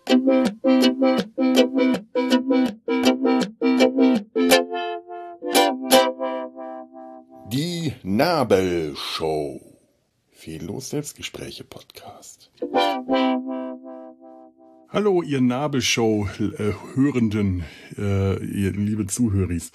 Die Nabelshow. Fehllos Selbstgespräche-Podcast. Hallo, ihr Nabelshow-Hörenden, ihr liebe Zuhöris.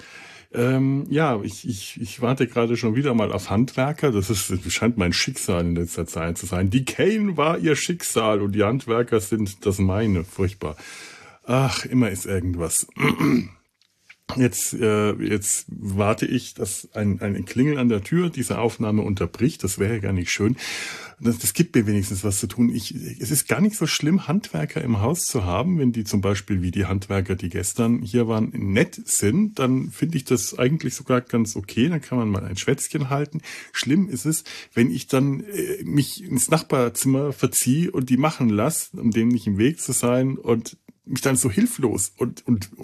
Ich warte gerade schon wieder mal auf Handwerker. Das scheint mein Schicksal in letzter Zeit zu sein. Die Kane war ihr Schicksal und die Handwerker sind das meine. Furchtbar. Ach, immer ist irgendwas. Jetzt warte ich, dass ein Klingeln an der Tür diese Aufnahme unterbricht. Das wäre ja gar nicht schön. Das gibt mir wenigstens was zu tun. Es ist gar nicht so schlimm, Handwerker im Haus zu haben, wenn die zum Beispiel wie die Handwerker, die gestern hier waren, nett sind. Dann finde ich das eigentlich sogar ganz okay. Dann kann man mal ein Schwätzchen halten. Schlimm ist es, wenn ich dann mich ins Nachbarzimmer verziehe und die machen lasse, um dem nicht im Weg zu sein und mich dann so hilflos und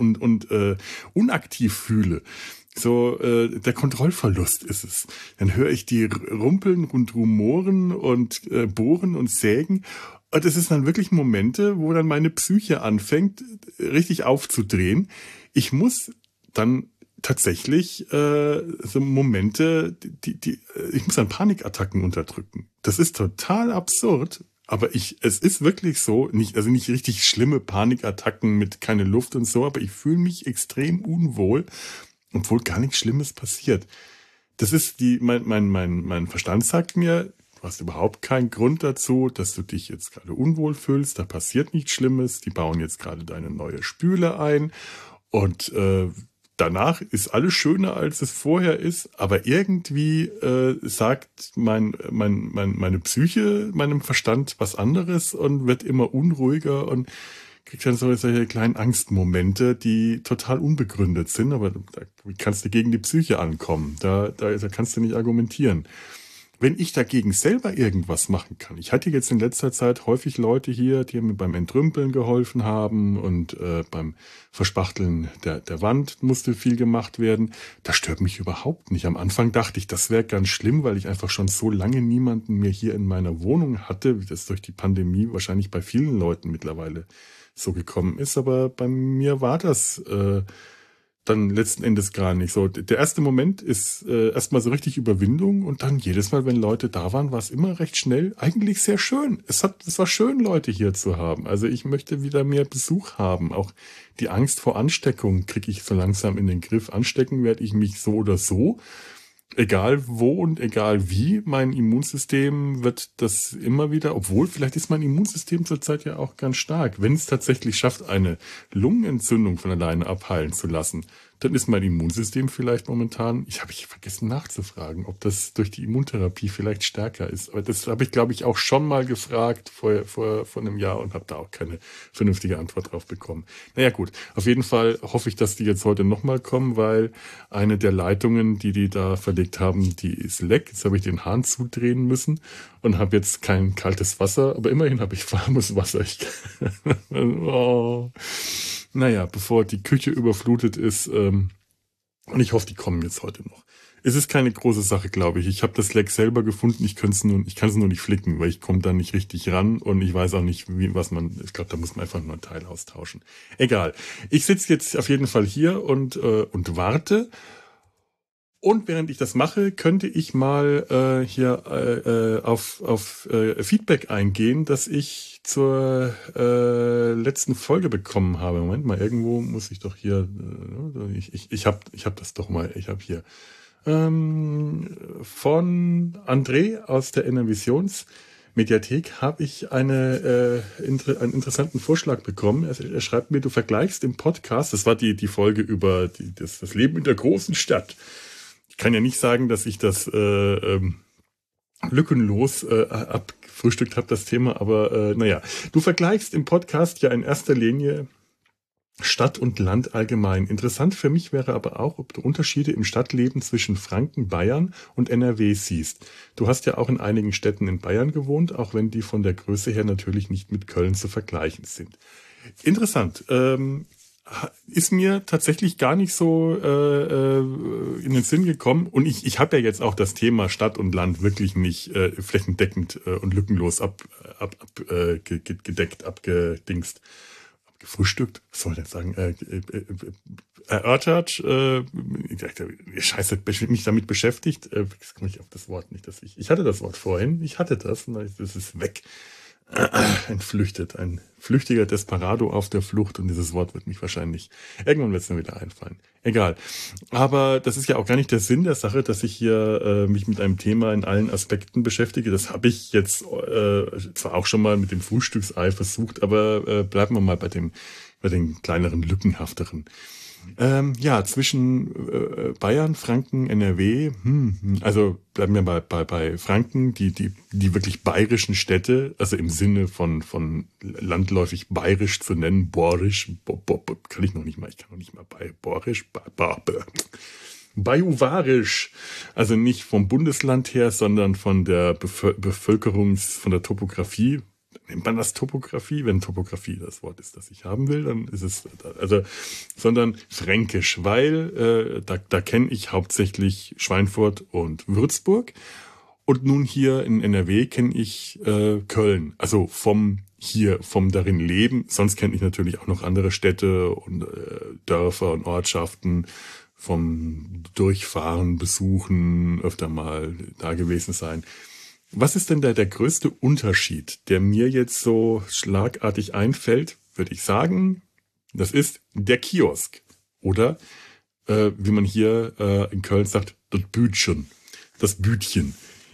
unaktiv fühle. So, der Kontrollverlust ist es. Dann höre ich die rumpeln und rumoren und bohren und sägen. Und es ist dann wirklich Momente, wo dann meine Psyche anfängt, richtig aufzudrehen. Ich muss dann tatsächlich so Momente, ich muss dann Panikattacken unterdrücken. Das ist total absurd. Aber es ist wirklich so, nicht richtig schlimme Panikattacken mit keine Luft und so, aber ich fühle mich extrem unwohl, obwohl gar nichts Schlimmes passiert. Das ist mein Verstand sagt mir, du hast überhaupt keinen Grund dazu, dass du dich jetzt gerade unwohl fühlst, da passiert nichts Schlimmes, die bauen jetzt gerade deine neue Spüle ein und danach ist alles schöner, als es vorher ist, aber irgendwie sagt meine Psyche meinem Verstand was anderes und wird immer unruhiger und kriegt dann solche kleinen Angstmomente, die total unbegründet sind, aber da kannst du gegen die Psyche ankommen, da kannst du nicht argumentieren. Wenn ich dagegen selber irgendwas machen kann, ich hatte jetzt in letzter Zeit häufig Leute hier, die mir beim Entrümpeln geholfen haben und beim Verspachteln der Wand musste viel gemacht werden. Das stört mich überhaupt nicht. Am Anfang dachte ich, das wäre ganz schlimm, weil ich einfach schon so lange niemanden mehr hier in meiner Wohnung hatte, wie das durch die Pandemie wahrscheinlich bei vielen Leuten mittlerweile so gekommen ist. Aber bei mir war das dann letzten Endes gar nicht so. Der erste Moment ist erstmal so richtig Überwindung und dann jedes Mal, wenn Leute da waren, war es immer recht schnell eigentlich sehr schön. Es war schön, Leute hier zu haben. Also ich möchte wieder mehr Besuch haben. Auch die Angst vor Ansteckung kriege ich so langsam in den Griff. Anstecken werde ich mich so oder so. Egal wo und egal wie, mein Immunsystem wird das immer wieder, obwohl vielleicht ist mein Immunsystem zurzeit ja auch ganz stark. Wenn es tatsächlich schafft, eine Lungenentzündung von alleine abheilen zu lassen, dann ist mein Immunsystem vielleicht momentan, ich habe vergessen nachzufragen, ob das durch die Immuntherapie vielleicht stärker ist. Aber das habe ich, glaube ich, auch schon mal gefragt vor einem Jahr und habe da auch keine vernünftige Antwort drauf bekommen. Naja gut, auf jeden Fall hoffe ich, dass die jetzt heute nochmal kommen, weil eine der Leitungen, die da verlegt haben, die ist leck. Jetzt habe ich den Hahn zudrehen müssen und habe jetzt kein kaltes Wasser, aber immerhin habe ich warmes Wasser. Oh. Naja, bevor die Küche überflutet ist, und ich hoffe, die kommen jetzt heute noch. Es ist keine große Sache, glaube ich. Ich habe das Leck selber gefunden, ich kann es nur nicht flicken, weil ich komme da nicht richtig ran und ich weiß auch nicht, ich glaube, da muss man einfach nur ein Teil austauschen. Egal. Ich sitze jetzt auf jeden Fall hier und warte. Und während ich das mache, könnte ich mal hier auf Feedback eingehen, das ich zur letzten Folge bekommen habe. Moment mal, irgendwo muss ich doch hier, ich hab das doch mal, ich habe hier von André aus der Innovationsmediathek habe ich einen interessanten Vorschlag bekommen. Er schreibt mir, du vergleichst im Podcast, das war die Folge über das Leben in der großen Stadt. Ich kann ja nicht sagen, dass ich das lückenlos abgefrühstückt habe, das Thema, aber naja. Du vergleichst im Podcast ja in erster Linie Stadt und Land allgemein. Interessant für mich wäre aber auch, ob du Unterschiede im Stadtleben zwischen Franken, Bayern und NRW siehst. Du hast ja auch in einigen Städten in Bayern gewohnt, auch wenn die von der Größe her natürlich nicht mit Köln zu vergleichen sind. Interessant. Ist mir tatsächlich gar nicht so in den Sinn gekommen. Und ich habe ja jetzt auch das Thema Stadt und Land wirklich nicht flächendeckend und lückenlos abgedingst. gefrühstückt, was soll ich jetzt sagen, erörtert, scheiße, mich damit beschäftigt, jetzt komme ich auf das Wort nicht, dass ich hatte das Wort vorhin, ich hatte das, und es ist weg. Entflüchtet, ein flüchtiger Desperado auf der Flucht, und dieses Wort wird mich wahrscheinlich, irgendwann wird es mir wieder einfallen. Egal. Aber das ist ja auch gar nicht der Sinn der Sache, dass ich hier mich mit einem Thema in allen Aspekten beschäftige. Das habe ich jetzt zwar auch schon mal mit dem Frühstücksei versucht, aber bleiben wir mal bei den kleineren, lückenhafteren. Ja, zwischen Bayern, Franken, NRW, also bleiben wir bei Franken, die wirklich bayerischen Städte, also im Sinne von landläufig bayerisch zu nennen, borisch, kann ich noch nicht mal, borisch, bajuwarisch, also nicht vom Bundesland her, sondern von der von der Topografie. Nennt man das Topografie? Wenn Topografie das Wort ist, das ich haben will, dann ist es, sondern Fränkisch, weil da kenne ich hauptsächlich Schweinfurt und Würzburg, und nun hier in NRW kenne ich Köln, also vom darin leben. Sonst kenne ich natürlich auch noch andere Städte und Dörfer und Ortschaften, vom Durchfahren, Besuchen, öfter mal da gewesen sein. Was ist denn da der größte Unterschied, der mir jetzt so schlagartig einfällt, würde ich sagen, das ist der Kiosk. Oder, wie man hier in Köln sagt, das Bütchen. Das Bütchen.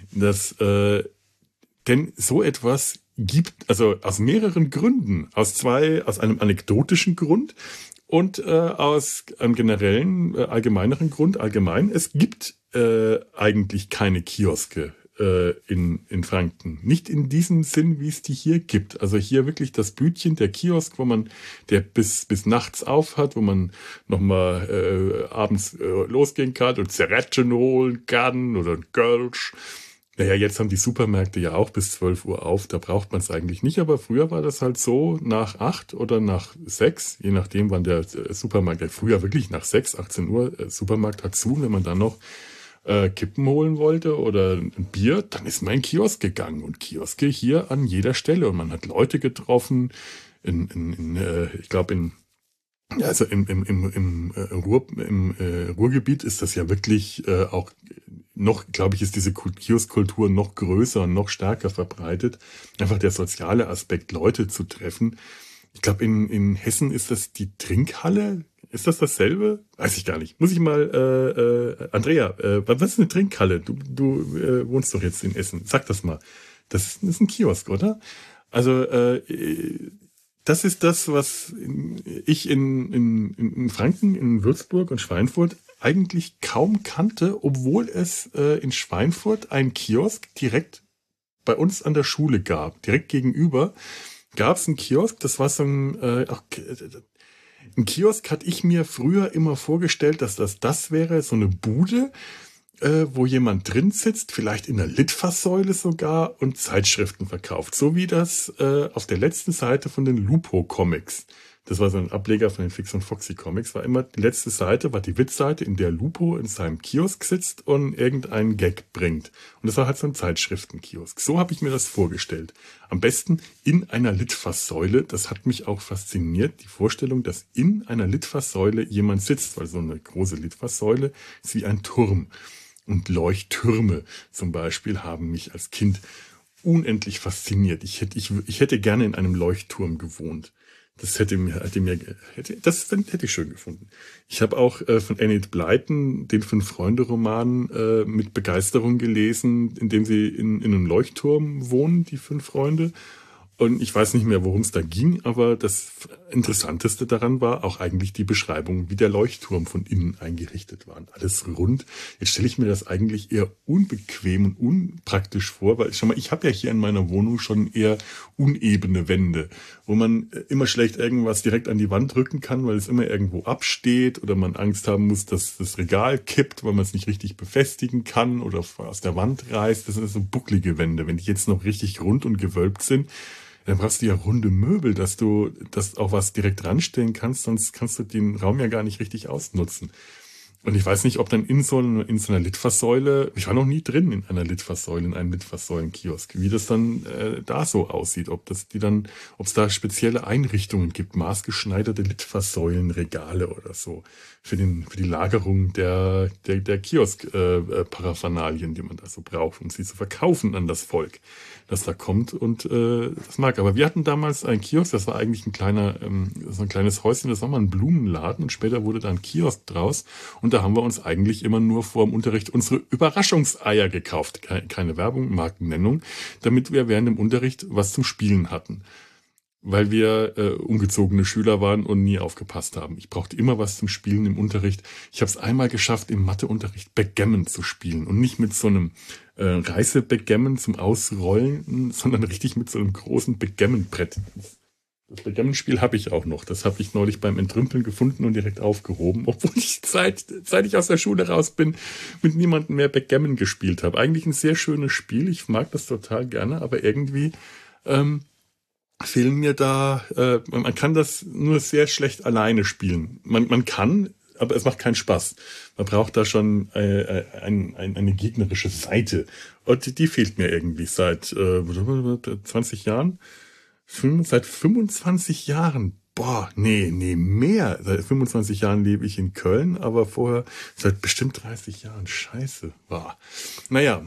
Denn so etwas gibt, also aus mehreren Gründen, aus einem anekdotischen Grund und aus einem generellen, allgemeineren Grund, es gibt eigentlich keine Kioske in Franken. Nicht in diesem Sinn, wie es die hier gibt. Also hier wirklich das Bütchen, der Kiosk, der bis nachts auf hat, wo man nochmal abends losgehen kann und Zigaretten holen kann oder ein Kölsch. Naja, jetzt haben die Supermärkte ja auch bis 12 Uhr auf, da braucht man es eigentlich nicht, aber früher war das halt so, nach 8 oder nach 6, je nachdem wann der Supermarkt, früher wirklich nach 6, 18 Uhr, Supermarkt hat zu, wenn man dann noch Kippen holen wollte oder ein Bier, dann ist man in Kiosk gegangen, und Kioske hier an jeder Stelle, und man hat Leute getroffen, ich glaube im Ruhrgebiet ist das ja wirklich auch noch, glaube ich, ist diese Kioskkultur noch größer und noch stärker verbreitet. Einfach der soziale Aspekt, Leute zu treffen. Ich glaube, in Hessen ist das die Trinkhalle. Ist das dasselbe? Weiß ich gar nicht. Muss ich mal, Andrea, was ist eine Trinkhalle? Du wohnst doch jetzt in Essen. Sag das mal. Das ist ein Kiosk, oder? Also, das ist das, was ich in Franken, in Würzburg und Schweinfurt eigentlich kaum kannte, obwohl es in Schweinfurt einen Kiosk direkt bei uns an der Schule gab. Direkt gegenüber gab es einen Kiosk, das war so ein Kiosk, hatte ich mir früher immer vorgestellt, dass das wäre, so eine Bude, wo jemand drin sitzt, vielleicht in der Litfaßsäule sogar, und Zeitschriften verkauft. So wie das auf der letzten Seite von den Lupo-Comics. Das war so ein Ableger von den Fix und Foxy Comics. War immer die letzte Seite, war die Witzseite, in der Lupo in seinem Kiosk sitzt und irgendeinen Gag bringt. Und das war halt so ein Zeitschriftenkiosk. So habe ich mir das vorgestellt. Am besten in einer Litfaßsäule. Das hat mich auch fasziniert, die Vorstellung, dass in einer Litfaßsäule jemand sitzt, weil so eine große Litfaßsäule ist wie ein Turm. Und Leuchttürme zum Beispiel haben mich als Kind unendlich fasziniert. Ich hätte gerne in einem Leuchtturm gewohnt. Das hätte ich schön gefunden. Ich habe auch von Enid Blyton den 5-Freunde-Roman mit Begeisterung gelesen, in dem sie in einem Leuchtturm wohnen, die 5 Freunde. Und ich weiß nicht mehr, worum es da ging, aber das Interessanteste daran war auch eigentlich die Beschreibung, wie der Leuchtturm von innen eingerichtet war. Und alles rund. Jetzt stelle ich mir das eigentlich eher unbequem und unpraktisch vor, weil schau mal, ich habe ja hier in meiner Wohnung schon eher unebene Wände, wo man immer schlecht irgendwas direkt an die Wand drücken kann, weil es immer irgendwo absteht, oder man Angst haben muss, dass das Regal kippt, weil man es nicht richtig befestigen kann oder aus der Wand reißt. Das sind so bucklige Wände. Wenn die jetzt noch richtig rund und gewölbt sind, dann brauchst du ja runde Möbel, dass du das auch was direkt ranstellen kannst, sonst kannst du den Raum ja gar nicht richtig ausnutzen. Und ich weiß nicht, ob dann in so einer Litfaßsäule, ich war noch nie drin in einer Litfaßsäule, in einem Litfaßsäulenkiosk, wie das dann da so aussieht, ob es da spezielle Einrichtungen gibt, maßgeschneiderte Litfaßsäulenregale oder so für die Lagerung der Kiosk-Paraphernalien, die man da so braucht, um sie zu verkaufen an das Volk, das da kommt und das mag. Aber wir hatten damals einen Kiosk, das war eigentlich so ein kleines Häuschen, das war mal ein Blumenladen und später wurde da ein Kiosk draus und da haben wir uns eigentlich immer nur vor dem Unterricht unsere Überraschungseier gekauft. Keine Werbung, Markennennung, damit wir während dem Unterricht was zum Spielen hatten. Weil wir ungezogene Schüler waren und nie aufgepasst haben. Ich brauchte immer was zum Spielen im Unterricht. Ich habe es einmal geschafft, im Matheunterricht Backgammon zu spielen. Und nicht mit so einem Reiße-Backgammon zum Ausrollen, sondern richtig mit so einem großen Backgammon-Brett. Das Backgammon-Spiel habe ich auch noch. Das habe ich neulich beim Entrümpeln gefunden und direkt aufgehoben, obwohl ich seit ich aus der Schule raus bin, mit niemandem mehr Backgammon gespielt habe. Eigentlich ein sehr schönes Spiel. Ich mag das total gerne, aber irgendwie fehlen mir da, man kann das nur sehr schlecht alleine spielen. Man kann, aber es macht keinen Spaß. Man braucht da schon eine gegnerische Seite. Und die fehlt mir irgendwie seit 20 Jahren. Seit 25 Jahren. Boah, nee, mehr. Seit 25 Jahren lebe ich in Köln, aber vorher seit bestimmt 30 Jahren. Scheiße. Boah. Naja,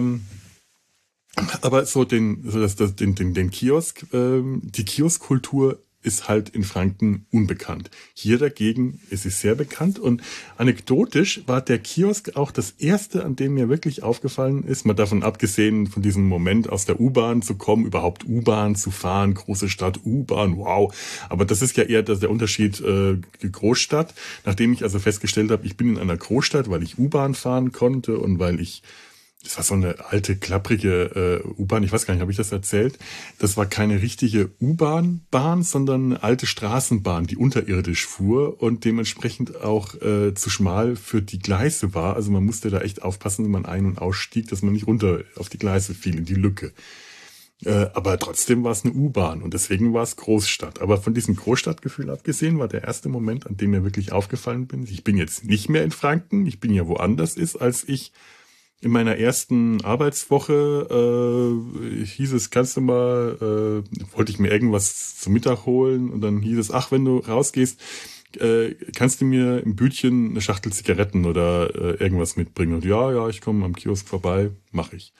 aber so den Kiosk, die Kioskkultur ist halt in Franken unbekannt. Hier dagegen ist sie sehr bekannt und anekdotisch war der Kiosk auch das erste, an dem mir wirklich aufgefallen ist, mal davon abgesehen von diesem Moment aus der U-Bahn zu kommen, überhaupt U-Bahn zu fahren, große Stadt, U-Bahn, wow. Aber das ist ja eher der Unterschied Großstadt. Nachdem ich also festgestellt habe, ich bin in einer Großstadt, weil ich U-Bahn fahren konnte und weil das war so eine alte, klapprige U-Bahn. Ich weiß gar nicht, habe ich das erzählt? Das war keine richtige U-Bahn, sondern eine alte Straßenbahn, die unterirdisch fuhr und dementsprechend auch zu schmal für die Gleise war. Also man musste da echt aufpassen, wenn man ein- und ausstieg, dass man nicht runter auf die Gleise fiel, in die Lücke. Aber trotzdem war es eine U-Bahn und deswegen war es Großstadt. Aber von diesem Großstadtgefühl abgesehen war der erste Moment, an dem mir wirklich aufgefallen bin, ich bin jetzt nicht mehr in Franken, ich bin ja woanders ist, als ich in meiner ersten Arbeitswoche hieß es, wollte ich mir irgendwas zum Mittag holen und dann hieß es, ach, wenn du rausgehst, kannst du mir im Bütchen eine Schachtel Zigaretten oder irgendwas mitbringen? Und ja, ich komme am Kiosk vorbei, mache ich.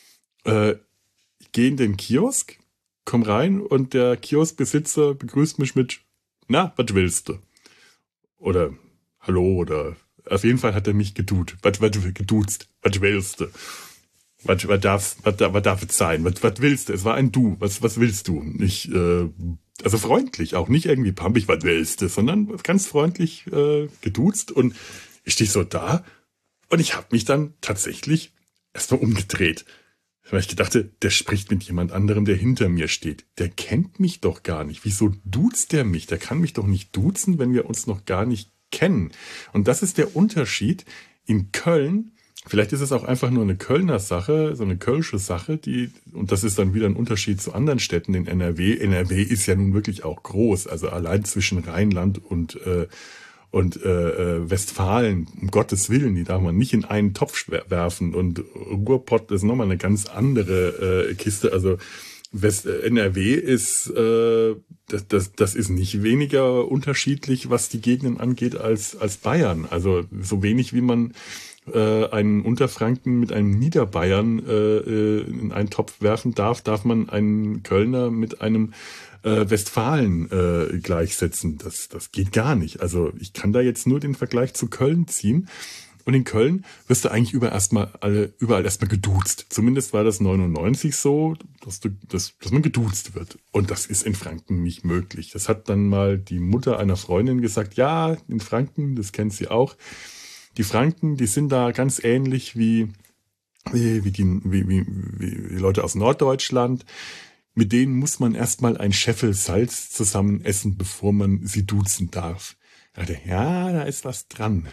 Ich gehe in den Kiosk, komm rein und der Kioskbesitzer begrüßt mich mit, na, was willst du? Oder hallo oder auf jeden Fall hat er mich geduzt. Was willst du? Was darf es sein? Was willst du? Es war ein Du. Was willst du? Nicht, also freundlich, auch nicht irgendwie pampig, was willst du, sondern ganz freundlich geduzt und ich stehe so da und ich habe mich dann tatsächlich erstmal umgedreht. Weil ich gedachte, der spricht mit jemand anderem, der hinter mir steht. Der kennt mich doch gar nicht. Wieso duzt der mich? Der kann mich doch nicht duzen, wenn wir uns noch gar nicht kennen. Und das ist der Unterschied. In Köln, vielleicht ist es auch einfach nur eine Kölner Sache, so eine kölsche Sache, und das ist dann wieder ein Unterschied zu anderen Städten in NRW. NRW ist ja nun wirklich auch groß, also allein zwischen Rheinland und Westfalen, um Gottes Willen, die darf man nicht in einen Topf werfen. Und Ruhrpott ist nochmal eine ganz andere Kiste. Also NRW ist, das ist nicht weniger unterschiedlich, was die Gegenden angeht, als Bayern. Also so wenig wie man einen Unterfranken mit einem Niederbayern in einen Topf werfen darf man einen Kölner mit einem Westfalen gleichsetzen. Das geht gar nicht. Also ich kann da jetzt nur den Vergleich zu Köln ziehen. Und in Köln wirst du eigentlich überall erstmal geduzt. Zumindest war das 99 so, dass man geduzt wird. Und das ist in Franken nicht möglich. Das hat dann mal die Mutter einer Freundin gesagt, ja, in Franken, das kennt sie auch. Die Franken, die sind da ganz ähnlich wie die Leute aus Norddeutschland. Mit denen muss man erstmal ein Scheffel Salz zusammen essen, bevor man sie duzen darf. Ja, da ist was dran.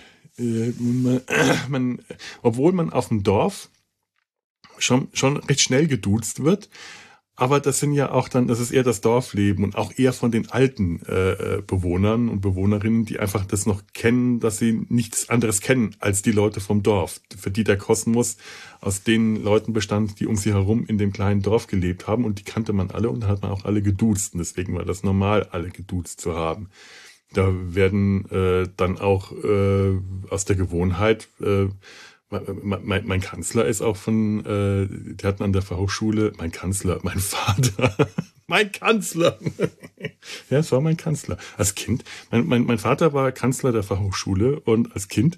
Obwohl man auf dem Dorf schon recht schnell geduzt wird, Aber das sind ja auch dann, das ist eher das Dorfleben und auch eher von den alten Bewohnern und Bewohnerinnen, die einfach das noch kennen, dass sie nichts anderes kennen als die Leute vom Dorf, für die der Kosmos aus den Leuten bestand, die um sie herum in dem kleinen Dorf gelebt haben, und die kannte man alle, und da hat man auch alle geduzt, und deswegen war das normal, alle geduzt zu haben. Da werden dann auch aus der Gewohnheit mein Kanzler ist auch die hatten an der Fachhochschule, mein Vater, mein Kanzler. Ja, es war mein Kanzler. Als Kind, mein Vater war Kanzler der Fachhochschule, und als Kind,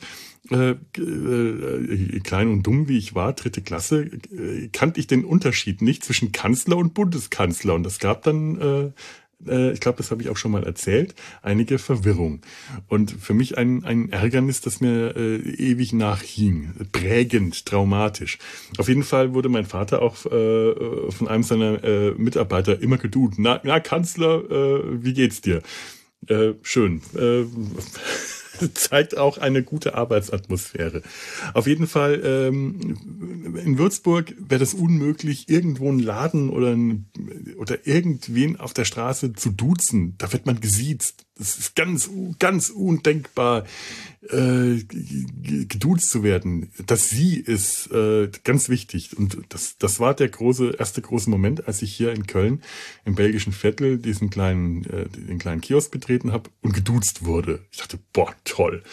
klein und dumm wie ich war, 3. Klasse, kannte ich den Unterschied nicht zwischen Kanzler und Bundeskanzler, und das gab dann ich glaube, das habe ich auch schon mal erzählt, einige Verwirrung. Und für mich ein Ärgernis, das mir ewig nachhing, prägend, traumatisch. Auf jeden Fall wurde mein Vater auch von einem seiner Mitarbeiter immer geduzt. Na Kanzler, wie geht's dir? Schön. Zeigt auch eine gute Arbeitsatmosphäre. Auf jeden Fall, in Würzburg wäre das unmöglich, irgendwo einen Laden oder irgendwen auf der Straße zu duzen. Da wird man gesiezt. Das ist ganz undenkbar, geduzt zu werden. Das Sie ist ganz wichtig. Und das war der erste große Moment, als ich hier in Köln im belgischen Viertel den kleinen Kiosk betreten habe und geduzt wurde. Ich dachte, boah, toll.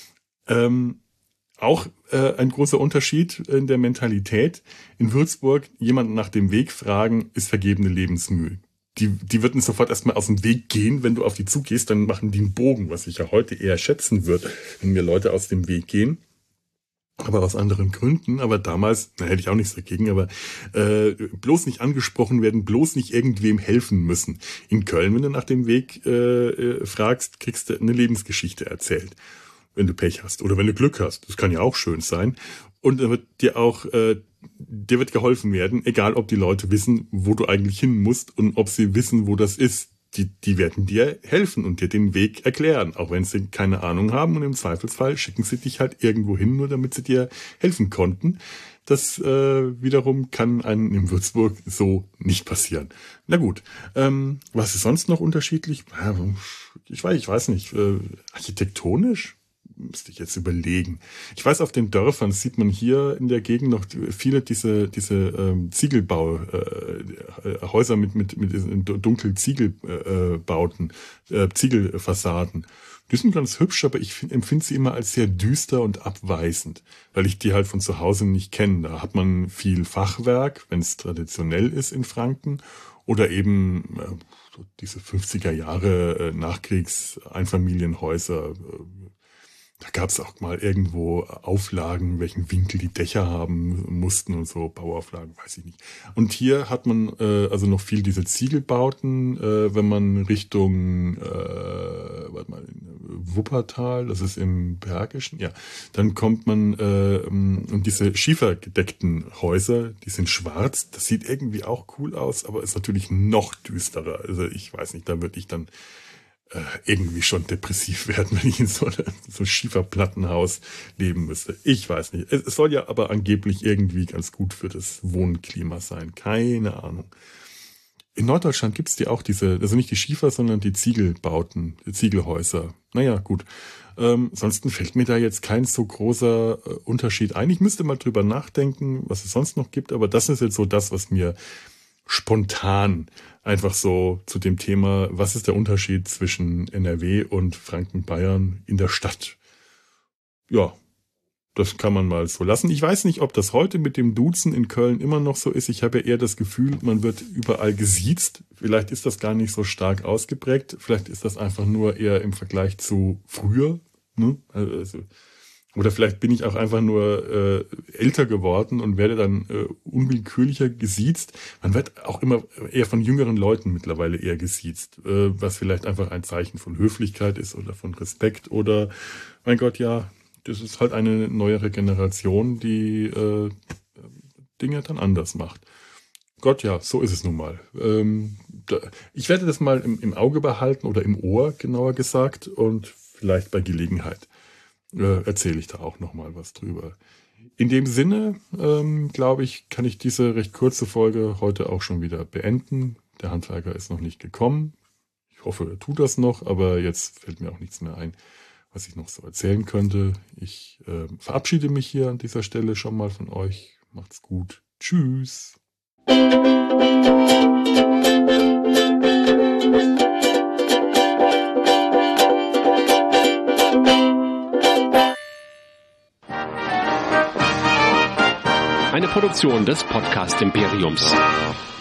Auch ein großer Unterschied in der Mentalität. In Würzburg jemanden nach dem Weg fragen, ist vergebene Lebensmühe. Die würden sofort erstmal aus dem Weg gehen, wenn du auf die zugehst, dann machen die einen Bogen, was ich ja heute eher schätzen würde, wenn mir Leute aus dem Weg gehen. Aber aus anderen Gründen. Aber damals, hätte ich auch nichts dagegen, aber bloß nicht angesprochen werden, bloß nicht irgendwem helfen müssen. In Köln, wenn du nach dem Weg fragst, kriegst du eine Lebensgeschichte erzählt, wenn du Pech hast oder wenn du Glück hast. Das kann ja auch schön sein. Und dann wird dir wird geholfen werden, egal ob die Leute wissen, wo du eigentlich hin musst und ob sie wissen, wo das ist. Die werden dir helfen und dir den Weg erklären, auch wenn sie keine Ahnung haben, und im Zweifelsfall schicken sie dich halt irgendwo hin, nur damit sie dir helfen konnten. Das wiederum kann einem in Würzburg so nicht passieren. Na gut, was ist sonst noch unterschiedlich? Ich weiß nicht, architektonisch? Müsste ich jetzt überlegen. Ich weiß, auf den Dörfern sieht man hier in der Gegend noch viele diese Ziegelbau Häuser mit diesen dunklen Ziegelbauten, Ziegelfassaden. Die sind ganz hübsch, aber ich empfinde sie immer als sehr düster und abweisend, weil ich die halt von zu Hause nicht kenne. Da hat man viel Fachwerk, wenn es traditionell ist in Franken, oder eben diese 50er Jahre Nachkriegs-Einfamilienhäuser. Da gab es auch mal irgendwo Auflagen, welchen Winkel die Dächer haben mussten und so, Bauauflagen, weiß ich nicht. Und hier hat man also noch viel diese Ziegelbauten, wenn man Richtung Wuppertal, das ist im Bergischen, ja, dann kommt man und diese schiefergedeckten Häuser, die sind schwarz, das sieht irgendwie auch cool aus, aber ist natürlich noch düsterer. Also ich weiß nicht, da würde ich dann irgendwie schon depressiv werden, wenn ich in so einem Schieferplattenhaus leben müsste. Ich weiß nicht. Es soll ja aber angeblich irgendwie ganz gut für das Wohnklima sein. Keine Ahnung. In Norddeutschland gibt's die auch also nicht die Schiefer, sondern die Ziegelbauten, die Ziegelhäuser. Naja, gut. Ansonsten fällt mir da jetzt kein so großer Unterschied ein. Ich müsste mal drüber nachdenken, was es sonst noch gibt, aber das ist jetzt so das, was mir spontan einfach so zu dem Thema, was ist der Unterschied zwischen NRW und Franken-Bayern in der Stadt? Ja, das kann man mal so lassen. Ich weiß nicht, ob das heute mit dem Duzen in Köln immer noch so ist. Ich habe ja eher das Gefühl, man wird überall gesiezt. Vielleicht ist das gar nicht so stark ausgeprägt. Vielleicht ist das einfach nur eher im Vergleich zu früher. Ne? Oder vielleicht bin ich auch einfach nur älter geworden und werde dann unwillkürlicher gesiezt. Man wird auch immer eher von jüngeren Leuten mittlerweile eher gesiezt, was vielleicht einfach ein Zeichen von Höflichkeit ist oder von Respekt oder, mein Gott, ja, das ist halt eine neuere Generation, die Dinge dann anders macht. Gott, ja, so ist es nun mal. Ich werde das mal im Auge behalten oder im Ohr, genauer gesagt, und vielleicht bei Gelegenheit erzähle ich da auch noch mal was drüber. In dem Sinne, glaube ich, kann ich diese recht kurze Folge heute auch schon wieder beenden. Der Handwerker ist noch nicht gekommen. Ich hoffe, er tut das noch, aber jetzt fällt mir auch nichts mehr ein, was ich noch so erzählen könnte. Ich verabschiede mich hier an dieser Stelle schon mal von euch. Macht's gut. Tschüss. Eine Produktion des Podcast Imperiums.